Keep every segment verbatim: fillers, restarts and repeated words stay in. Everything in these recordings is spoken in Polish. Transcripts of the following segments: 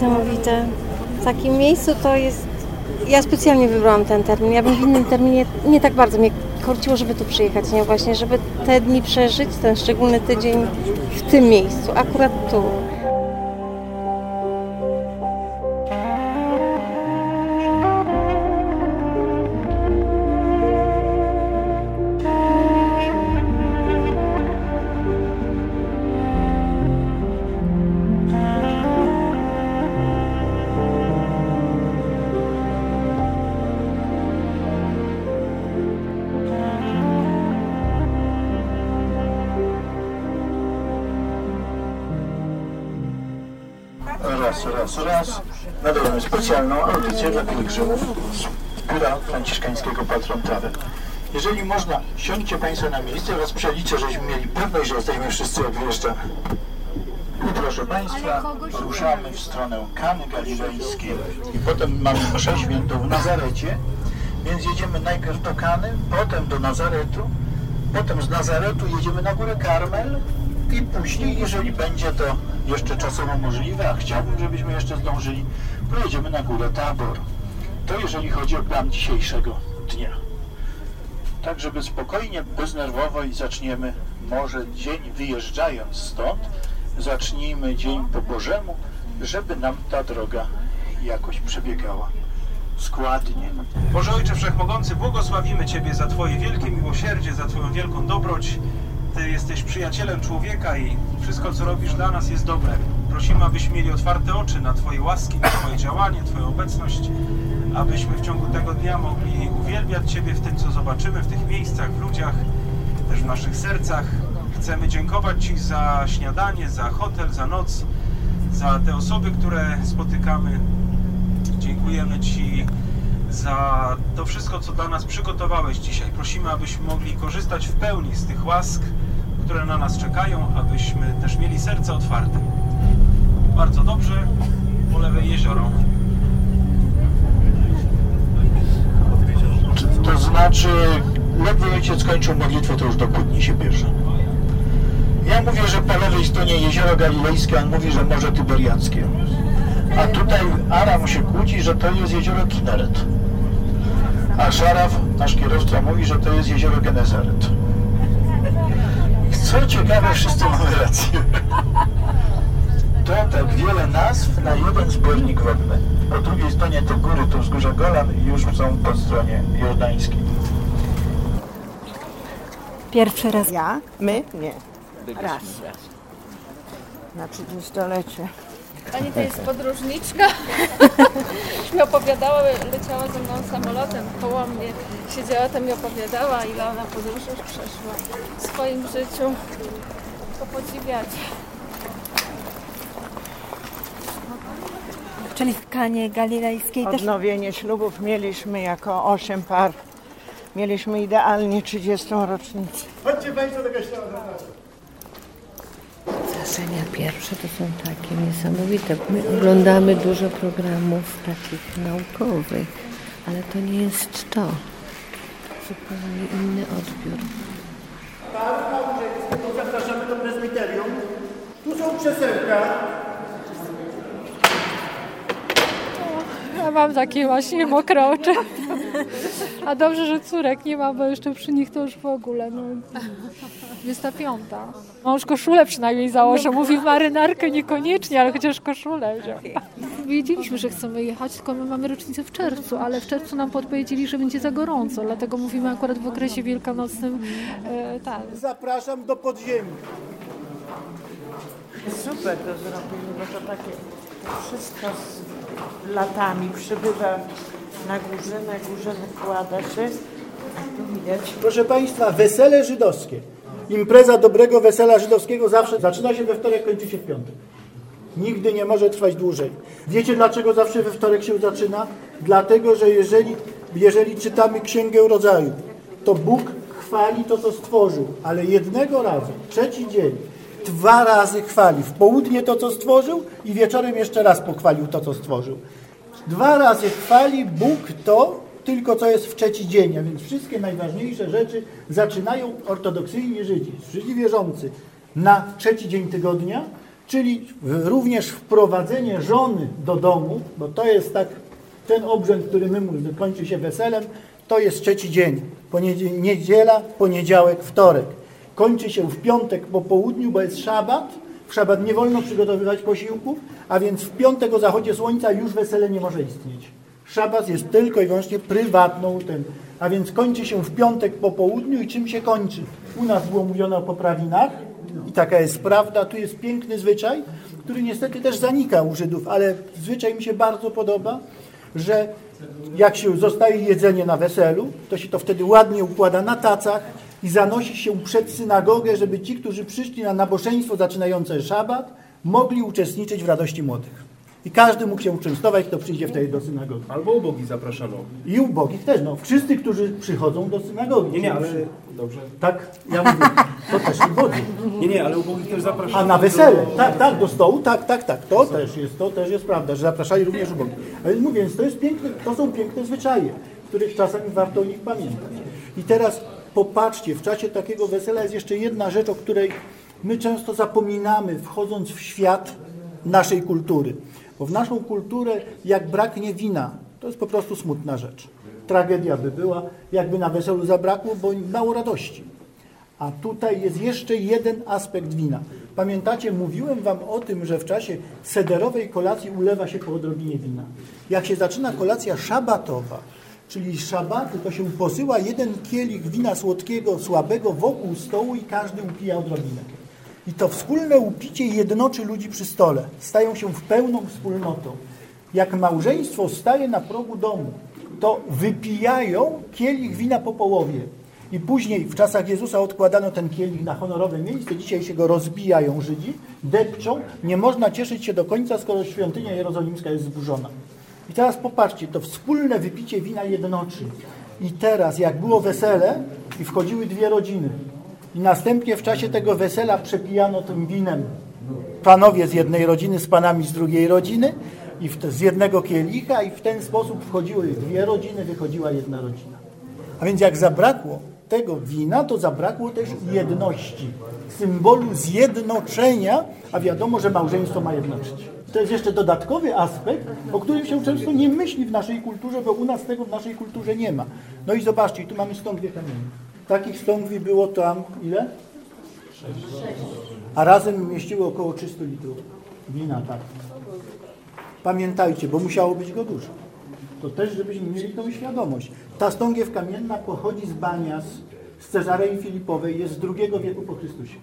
niesamowite. W takim miejscu to jest... Ja specjalnie wybrałam ten termin. Ja bym w innym terminie nie tak bardzo mnie korciło, żeby tu przyjechać, nie? Właśnie, żeby te dni przeżyć, ten szczególny tydzień w tym miejscu, akurat tu. Raz, raz, raz. Nadajemy specjalną audycję dla pielgrzymów z biura franciszkańskiego Patron Travel. Jeżeli można, siądźcie Państwo na miejsce oraz przeliczę, żebyśmy mieli pewność, że jesteśmy wszyscy jak wyjeżdżamy. I proszę Państwa, ruszamy w stronę Kany Galilejskiej i potem mamy mszę świętą w Nazarecie, więc jedziemy najpierw do Kany, potem do Nazaretu, potem z Nazaretu jedziemy na górę Karmel i później, jeżeli będzie to jeszcze czasowo możliwe, a chciałbym, żebyśmy jeszcze zdążyli, pojedziemy na górę Tabor. To jeżeli chodzi o plan dzisiejszego dnia. Tak, żeby spokojnie, beznerwowo i zaczniemy może dzień wyjeżdżając stąd, zacznijmy dzień po Bożemu, żeby nam ta droga jakoś przebiegała składnie. Boże Ojcze Wszechmogący, błogosławimy Ciebie za Twoje wielkie miłosierdzie, za Twoją wielką dobroć. Ty jesteś przyjacielem człowieka i wszystko, co robisz dla nas, jest dobre. Prosimy, abyśmy mieli otwarte oczy na Twoje łaski, na Twoje działanie, Twoją obecność, abyśmy w ciągu tego dnia mogli uwielbiać Ciebie w tym, co zobaczymy, w tych miejscach, w ludziach, też w naszych sercach. Chcemy dziękować Ci za śniadanie, za hotel, za noc, za te osoby, które spotykamy. Dziękujemy Ci za to wszystko, co dla nas przygotowałeś dzisiaj. Prosimy, abyśmy mogli korzystać w pełni z tych łask, które na nas czekają, abyśmy też mieli serce otwarte. Bardzo dobrze, po lewej jezioro. To znaczy, ledwo ojciec skończył modlitwę, to już do kłótni się bierze. Ja mówię, że po lewej stronie jezioro galilejskie, on mówi, że Morze Tyberiackie. A tutaj Aram się kłóci, że to jest jezioro Kineret. A Szaraf, nasz kierowca, mówi, że to jest jezioro Genezaret. Co ciekawe, wszyscy mamy rację. To tak wiele nazw na jeden zbiornik wodny. Po drugiej stronie te góry, to wzgórza Golan, już są po stronie jordańskiej. Pierwszy raz. Ja? My? Nie. Raz. Na trzydziestolecie. Pani to jest podróżniczka. Już mi opowiadała, leciała ze mną samolotem, koło mnie siedziała, tam mi opowiadała, ile ona podróży już przeszła w swoim życiu. To podziwiać. Czyli w Kanie Galilejskiej też... Odnowienie ślubów mieliśmy jako osiem par. Mieliśmy idealnie trzydziestą rocznicę. Chodźcie Państwo do kościoła. Zdarzenia pierwsze to są takie niesamowite. My oglądamy dużo programów takich naukowych, ale to nie jest to. Zupełnie inny odbiór. Zapraszamy do prezbiterium. Tu są krzesełka. Ja mam takie właśnie mokre oczy. A dobrze, że córek nie ma, bo jeszcze przy nich to już w ogóle. No. dwudziesta piąta. Mąż koszulę przynajmniej założę. Mówi marynarkę niekoniecznie, ale chociaż koszulę wziął. Wiedzieliśmy, że chcemy jechać, tylko my mamy rocznicę w czerwcu, ale w czerwcu nam podpowiedzieli, że będzie za gorąco, dlatego mówimy akurat w okresie wielkanocnym. E, tak. Zapraszam do podziemi. Super to zrobili, bo to takie wszystko z latami przybywa na górze, na górze nakłada się. Tu widać. Proszę Państwa, wesele żydowskie. Impreza dobrego wesela żydowskiego zawsze zaczyna się we wtorek, kończy się w piątek. Nigdy nie może trwać dłużej. Wiecie, dlaczego zawsze we wtorek się zaczyna? Dlatego, że jeżeli, jeżeli czytamy Księgę Rodzaju, to Bóg chwali to, co stworzył, ale jednego razu, trzeci dzień, dwa razy chwali. W południe to, co stworzył i wieczorem jeszcze raz pochwalił to, co stworzył. Dwa razy chwali Bóg to, tylko co jest w trzeci dzień, a więc wszystkie najważniejsze rzeczy zaczynają ortodoksyjni Żydzi, Żydzi wierzący, na trzeci dzień tygodnia, czyli również wprowadzenie żony do domu, bo to jest tak, ten obrzęd, który my mówimy, kończy się weselem, to jest trzeci dzień, Poniedzie- niedziela, poniedziałek, wtorek. Kończy się w piątek po południu, bo jest szabat, w szabat nie wolno przygotowywać posiłków, a więc w piątek o zachodzie słońca już wesele nie może istnieć. Szabat jest tylko i wyłącznie prywatną tym, a więc kończy się w piątek po południu i czym się kończy? U nas było mówione o poprawinach i taka jest prawda, tu jest piękny zwyczaj, który niestety też zanika u Żydów, ale zwyczaj mi się bardzo podoba, że jak się zostaje jedzenie na weselu, to się to wtedy ładnie układa na tacach i zanosi się przed synagogę, żeby ci, którzy przyszli na nabożeństwo zaczynające szabat, mogli uczestniczyć w radości młodych. I każdy mógł się uczęstować, kto przyjdzie wtedy do synagogi. Albo ubogich zapraszano. I ubogich też, no. Wszyscy, którzy przychodzą do synagogi. Nie, nie, ale dobrze. Tak, ja mówię, to też ubogich. Nie, nie, ale ubogich też zapraszano. A na wesele, tak, tak, do stołu, tak, tak, tak. To też jest, to też jest prawda, że zapraszali również ubogich. Ale mówię, więc to jest piękne, to są piękne zwyczaje, których czasami warto o nich pamiętać. I teraz popatrzcie, w czasie takiego wesela jest jeszcze jedna rzecz, o której my często zapominamy, wchodząc w świat naszej kultury. Bo w naszą kulturę, jak braknie wina, to jest po prostu smutna rzecz. Tragedia by była, jakby na weselu zabrakło, bo mało radości. A tutaj jest jeszcze jeden aspekt wina. Pamiętacie, mówiłem wam o tym, że w czasie sederowej kolacji ulewa się po odrobinie wina. Jak się zaczyna kolacja szabatowa, czyli szabaty, to się posyła jeden kielich wina słodkiego, słabego wokół stołu i każdy upija odrobinę. I to wspólne upicie jednoczy ludzi przy stole. Stają się w pełną wspólnotą. Jak małżeństwo staje na progu domu, to wypijają kielich wina po połowie. I później w czasach Jezusa odkładano ten kielich na honorowe miejsce. Dzisiaj się go rozbijają Żydzi, depczą. Nie można cieszyć się do końca, skoro świątynia jerozolimska jest zburzona. I teraz popatrzcie, to wspólne wypicie wina jednoczy. I teraz, jak było wesele i wchodziły dwie rodziny, i następnie w czasie tego wesela przepijano tym winem panowie z jednej rodziny z panami z drugiej rodziny i w te, z jednego kielicha i w ten sposób wchodziły dwie rodziny, wychodziła jedna rodzina. A więc jak zabrakło tego wina, to zabrakło też jedności, symbolu zjednoczenia, a wiadomo, że małżeństwo ma jednoczyć. To jest jeszcze dodatkowy aspekt, o którym się często nie myśli w naszej kulturze, bo u nas tego w naszej kulturze nie ma. No i zobaczcie, tu mamy stągwie kamienne. Takich stągwi było tam ile? A razem mieściło około trzysta litrów wina, tak. Pamiętajcie, bo musiało być go dużo. To też, żebyśmy mieli tą świadomość. Ta stągiew kamienna pochodzi z Banias, z Cezarei Filipowej, jest z drugiego wieku po Chrystusie.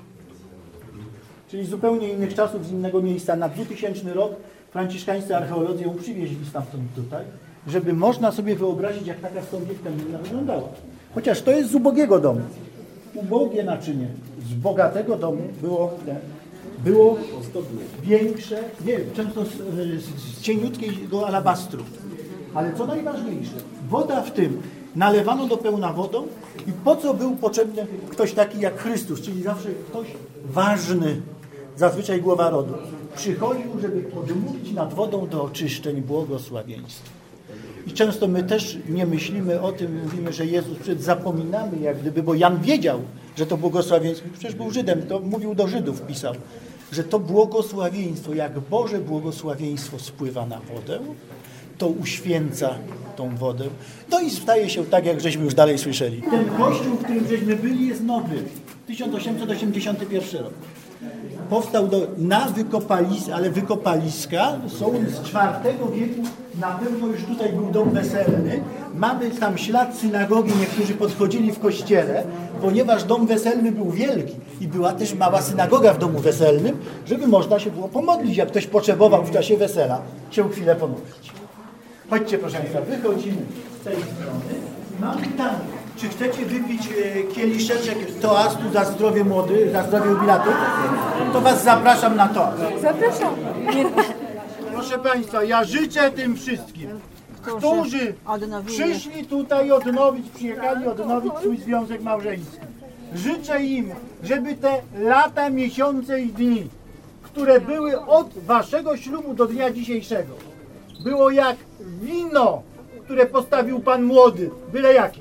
Czyli z zupełnie innych czasów, z innego miejsca. Na dwutysięczny rok franciszkańscy archeolodzy ją przywieźli stamtąd tutaj, żeby można sobie wyobrazić, jak taka stągiew kamienna wyglądała. Chociaż to jest z ubogiego domu. Ubogie naczynie z bogatego domu było, było większe, nie, często z, z cieniutkiego alabastru. Ale co najważniejsze, woda w tym nalewano do pełna wodą i po co był potrzebny ktoś taki jak Chrystus, czyli zawsze ktoś ważny, zazwyczaj głowa rodu, przychodził, żeby podmówić nad wodą do oczyszczeń błogosławieństw. I często my też nie myślimy o tym, mówimy, że Jezus, przed zapominamy jak gdyby, bo Jan wiedział, że to błogosławieństwo, przecież był Żydem, to mówił do Żydów, pisał, że to błogosławieństwo, jak Boże błogosławieństwo spływa na wodę, to uświęca tą wodę. No i staje się tak, jak żeśmy już dalej słyszeli. Ten kościół, w którym żeśmy byli, jest nowy. tysiąc osiemset osiemdziesiąty pierwszy rok. Powstał do, na wykopaliska, ale wykopaliska są z czwartego wieku, na pewno już tutaj był dom weselny. Mamy tam ślad synagogi, niektórzy podchodzili w kościele, ponieważ dom weselny był wielki i była też mała synagoga w domu weselnym, żeby można się było pomodlić, jak ktoś potrzebował w czasie wesela się chwilę pomodlić. Chodźcie proszę Państwa, wychodzimy z tej strony i mam pytanie. Czy chcecie wypić e, kieliszeczek toastu za zdrowie młodych, za zdrowie jubilatów? To Was zapraszam na toast. Zapraszam. Proszę Państwa, ja życzę tym wszystkim, którzy przyszli tutaj odnowić, przyjechali odnowić swój związek małżeński. Życzę im, żeby te lata, miesiące i dni, które były od Waszego ślubu do dnia dzisiejszego, było jak wino, które postawił Pan młody, byle jakie.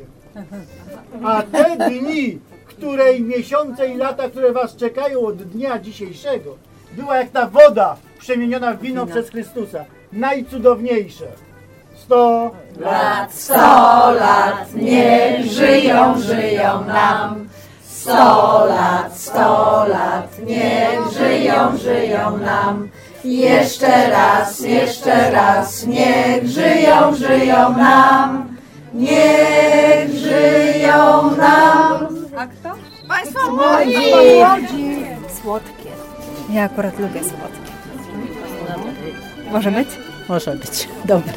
A te dni, które i miesiące i lata, które Was czekają od dnia dzisiejszego, była jak ta woda przemieniona w wino przez Chrystusa. Najcudowniejsze. Sto lat, sto lat, niech żyją, żyją nam. Sto lat, sto lat, niech żyją, żyją nam. Jeszcze raz, jeszcze raz, niech żyją, żyją nam. Niech żyją nam. A kto? Państwo Młodzi. Słodkie. Ja akurat lubię słodkie. Może być? Może być. Dobra.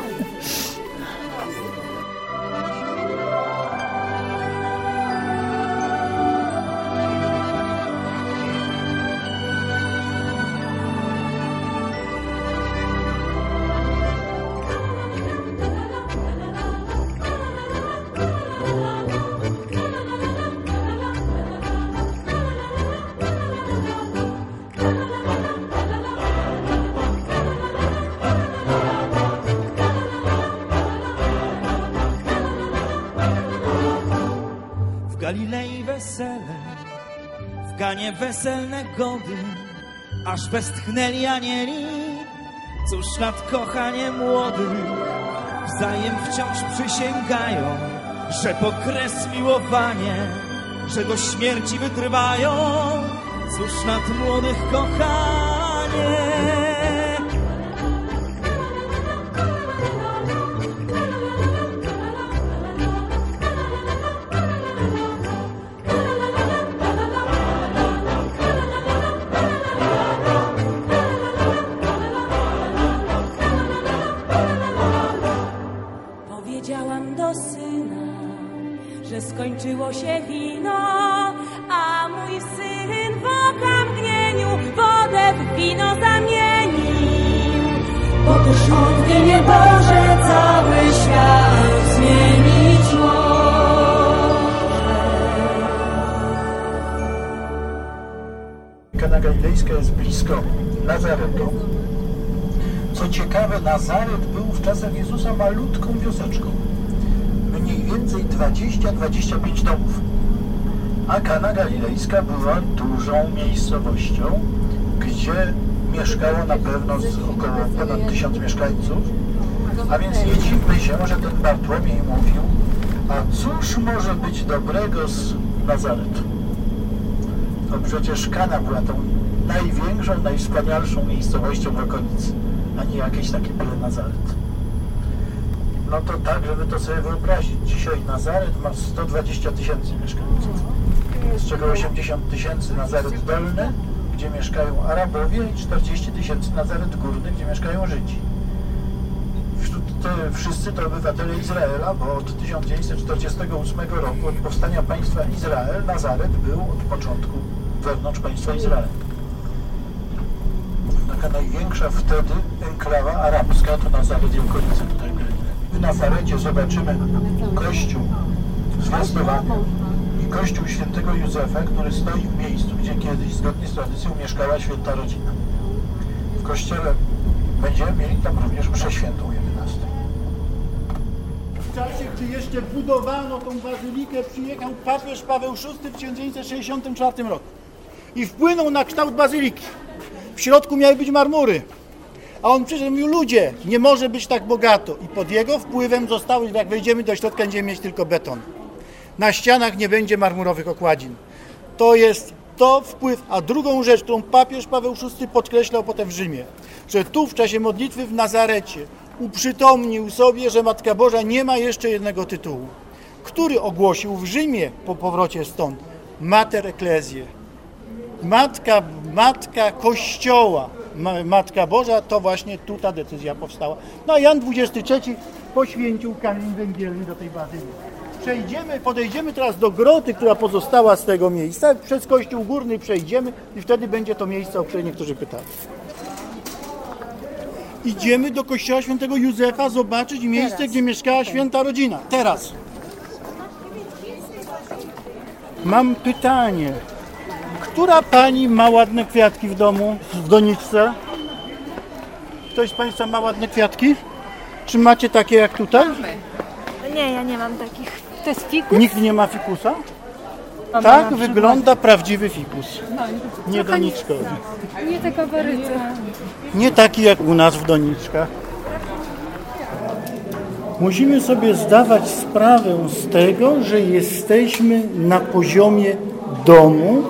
W Galilei wesele, w Ganie weselne gody, aż westchnęli anieli, cóż nad kochanie młodych, wzajem wciąż przysięgają, że po kres miłowanie, że do śmierci wytrwają, cóż nad młodych kochanie. Powiedziałam do syna, że skończyło się wino, a mój syn w okamgnieniu wodę w wino zamienił. Bo tuż on w imię Boże cały świat zmienić może. Kana Galilejska jest blisko Nazaretu. Co ciekawe, Nazaret był w czasach Jezusa malutką wioseczką. Mniej więcej dwadzieścia do dwudziestu pięciu domów. A Kana Galilejska była dużą miejscowością, gdzie mieszkało na pewno z około ponad tysiąc mieszkańców. A więc nie dziwmy się, że ten Bartłomiej mówił, a cóż może być dobrego z Nazaretu? No przecież Kana była tą największą, najwspanialszą miejscowością w okolicy, a nie jakieś takie byle Nazaret. No to tak, żeby to sobie wyobrazić. Dzisiaj Nazaret ma sto dwadzieścia tysięcy mieszkańców, z czego osiemdziesiąt tysięcy Nazaret Dolny, gdzie mieszkają Arabowie, i czterdzieści tysięcy Nazaret Górny, gdzie mieszkają Żydzi. Wśród te wszyscy to obywatele Izraela, bo od tysiąc dziewięćset czterdziestego ósmego roku, od powstania państwa Izrael, Nazaret był od początku wewnątrz państwa Izrael. Taka największa wtedy enklawa arabska to Nazaret i okolice tutaj byli. W Nazarecie zobaczymy kościół zwiastowany i kościół świętego Józefa, który stoi w miejscu, gdzie kiedyś, zgodnie z tradycją, mieszkała święta rodzina. W kościele będziemy mieli tam również mszę świętą jedenastą. W czasie, gdy jeszcze budowano tą bazylikę, przyjechał papież Paweł szósty w tysiąc dziewięćset sześćdziesiątym czwartym roku i wpłynął na kształt bazyliki. W środku miały być marmury, a on przyszedł i mówił: ludzie, nie może być tak bogato. I pod jego wpływem zostały, jak wejdziemy do środka, będziemy mieć tylko beton. Na ścianach nie będzie marmurowych okładzin. To jest to wpływ. A drugą rzecz, którą papież Paweł szósty podkreślał potem w Rzymie, że tu w czasie modlitwy w Nazarecie uprzytomnił sobie, że Matka Boża nie ma jeszcze jednego tytułu, który ogłosił w Rzymie po powrocie stąd: Mater Ecclesiae. Matka, matka Kościoła, Matka Boża, to właśnie tu ta decyzja powstała. No a Jan dwudziesty trzeci poświęcił kamień węgielny do tej bazyliki. Przejdziemy, podejdziemy teraz do groty, która pozostała z tego miejsca. Przez Kościół Górny przejdziemy i wtedy będzie to miejsce, o które niektórzy pytali. Idziemy do kościoła świętego Józefa zobaczyć miejsce, teraz, gdzie mieszkała święta rodzina. Teraz. Mam pytanie. Która pani ma ładne kwiatki w domu, w doniczce? Ktoś z państwa ma ładne kwiatki? Czy macie takie jak tutaj? Nie, ja nie mam takich. To jest fikus? Nikt nie ma fikusa? Tak wygląda prawdziwy fikus. Nie doniczkowy. Nie te gabaryty. Nie taki jak u nas w doniczkach. Musimy sobie zdawać sprawę z tego, że jesteśmy na poziomie domu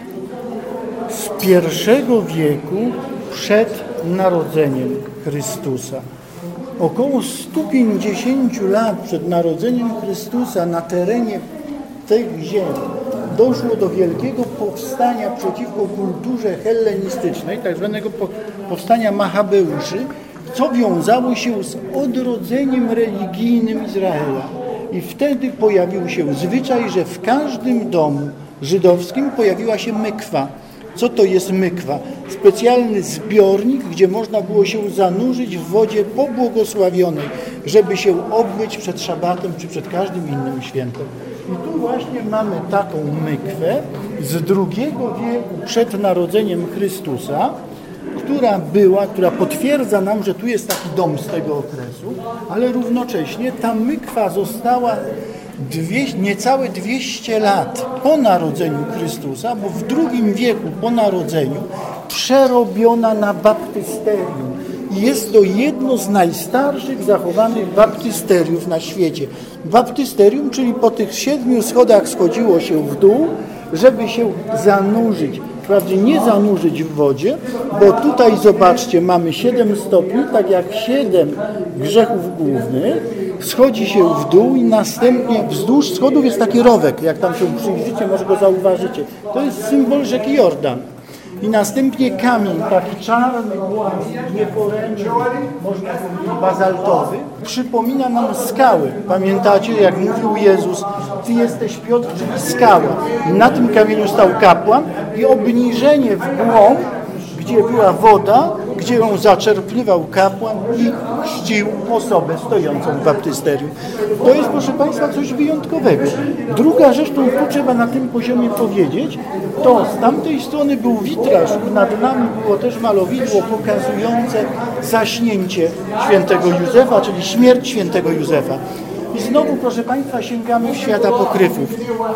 z pierwszego wieku przed narodzeniem Chrystusa. Około sto pięćdziesiąt lat przed narodzeniem Chrystusa na terenie tych ziem doszło do wielkiego powstania przeciwko kulturze hellenistycznej, tak zwanego powstania Machabeuszy, co wiązało się z odrodzeniem religijnym Izraela. I wtedy pojawił się zwyczaj, że w każdym domu żydowskim pojawiła się mykwa. Co to jest mykwa? Specjalny zbiornik, gdzie można było się zanurzyć w wodzie pobłogosławionej, żeby się obmyć przed szabatem czy przed każdym innym świętem. I tu właśnie mamy taką mykwę z drugiego wieku przed narodzeniem Chrystusa, która była, która potwierdza nam, że tu jest taki dom z tego okresu, ale równocześnie ta mykwa została Dwie, niecałe dwieście lat po narodzeniu Chrystusa, bo w drugim wieku po narodzeniu przerobiona na baptysterium. I jest to jedno z najstarszych zachowanych baptysteriów na świecie. Baptysterium, czyli po tych siedmiu schodach schodziło się w dół, żeby się zanurzyć. Wprawdzie nie zanurzyć w wodzie, bo tutaj zobaczcie, mamy siedem stopni, tak jak siedem grzechów głównych, schodzi się w dół i następnie wzdłuż schodów jest taki rowek, jak tam się przyjrzycie, może go zauważycie. To jest symbol rzeki Jordan. I następnie kamień, taki czarny, nieporęczny, można powiedzieć bazaltowy, przypomina nam skały. Pamiętacie, jak mówił Jezus, Ty jesteś Piotr, czyli skała. Na tym kamieniu stał kapłan i obniżenie w głąb, gdzie była woda, gdzie ją zaczerpnywał kapłan i chrzcił osobę stojącą w baptysterium. To jest, proszę Państwa, coś wyjątkowego. Druga rzecz, którą tu trzeba na tym poziomie powiedzieć, to z tamtej strony był witraż i nad nami było też malowidło pokazujące zaśnięcie świętego Józefa, czyli śmierć świętego Józefa. I znowu, proszę Państwa, sięgamy w świat apokryfów.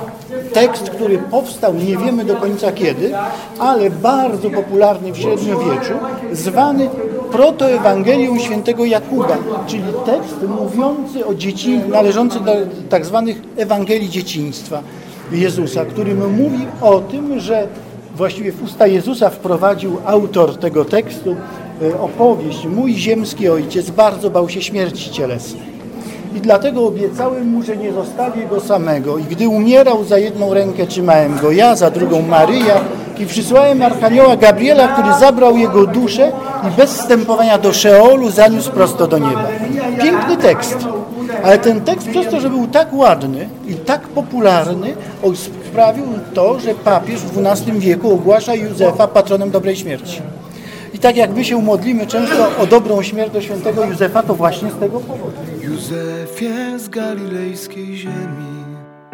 Tekst, który powstał, nie wiemy do końca kiedy, ale bardzo popularny w średniowieczu, zwany protoewangelią świętego Jakuba, czyli tekst mówiący o dzieci, należący do tak zwanych Ewangelii dzieciństwa Jezusa, którym mówi o tym, że właściwie w usta Jezusa wprowadził autor tego tekstu opowieść: mój ziemski ojciec bardzo bał się śmierci cielesnej. I dlatego obiecałem mu, że nie zostawię go samego. I gdy umierał, za jedną rękę trzymałem go ja, za drugą Maryja i przysłałem archanioła Gabriela, który zabrał jego duszę i bez wstępowania do Szeolu zaniósł prosto do nieba. Piękny tekst. Ale ten tekst przez to, że był tak ładny i tak popularny, sprawił to, że papież w dwunastym wieku ogłasza Józefa patronem dobrej śmierci. I tak jak my się modlimy często o dobrą śmierć do świętego Józefa, to właśnie z tego powodu. Józefie z galilejskiej ziemi,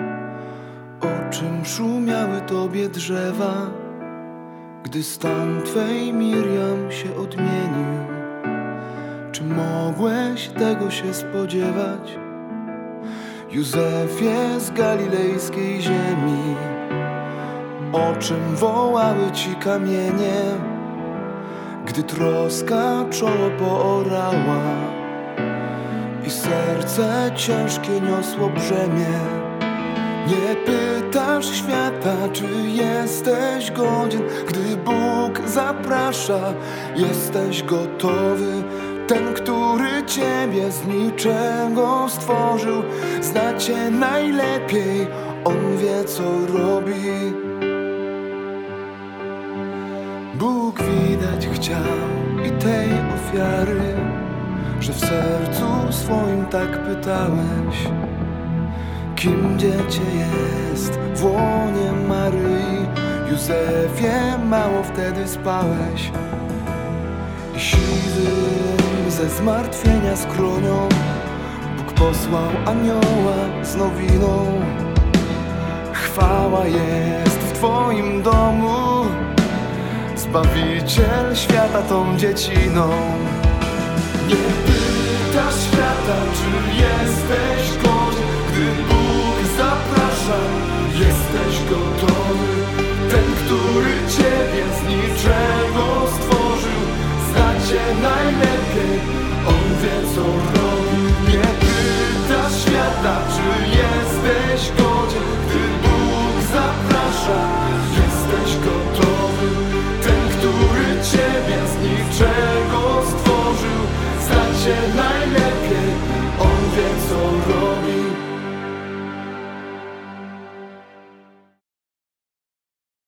o czym szumiały tobie drzewa, gdy stan twej Miriam się odmienił? Czy mogłeś tego się spodziewać? Józefie z galilejskiej ziemi, o czym wołały ci kamienie, gdy troska czoło poorała i serce ciężkie niosło brzemię? Nie pytasz świata, czy jesteś godzien, gdy Bóg zaprasza. Jesteś gotowy, ten, który ciebie z niczego stworzył, zna cię najlepiej, on wie, co robi. Bóg widać chciał i tej ofiary, że w sercu swoim tak pytałeś, kim dziecię jest w łonie Maryi. Józefie, mało wtedy spałeś i siwym ze zmartwienia skronią Bóg posłał anioła z nowiną. Chwała jest w twoim domu, Zbawiciel świata tą dzieciną. Nie pytasz świata, czy jesteś godzien, gdy Bóg zaprasza. Jesteś godzien. niczego stworzył, stać się najlepszym.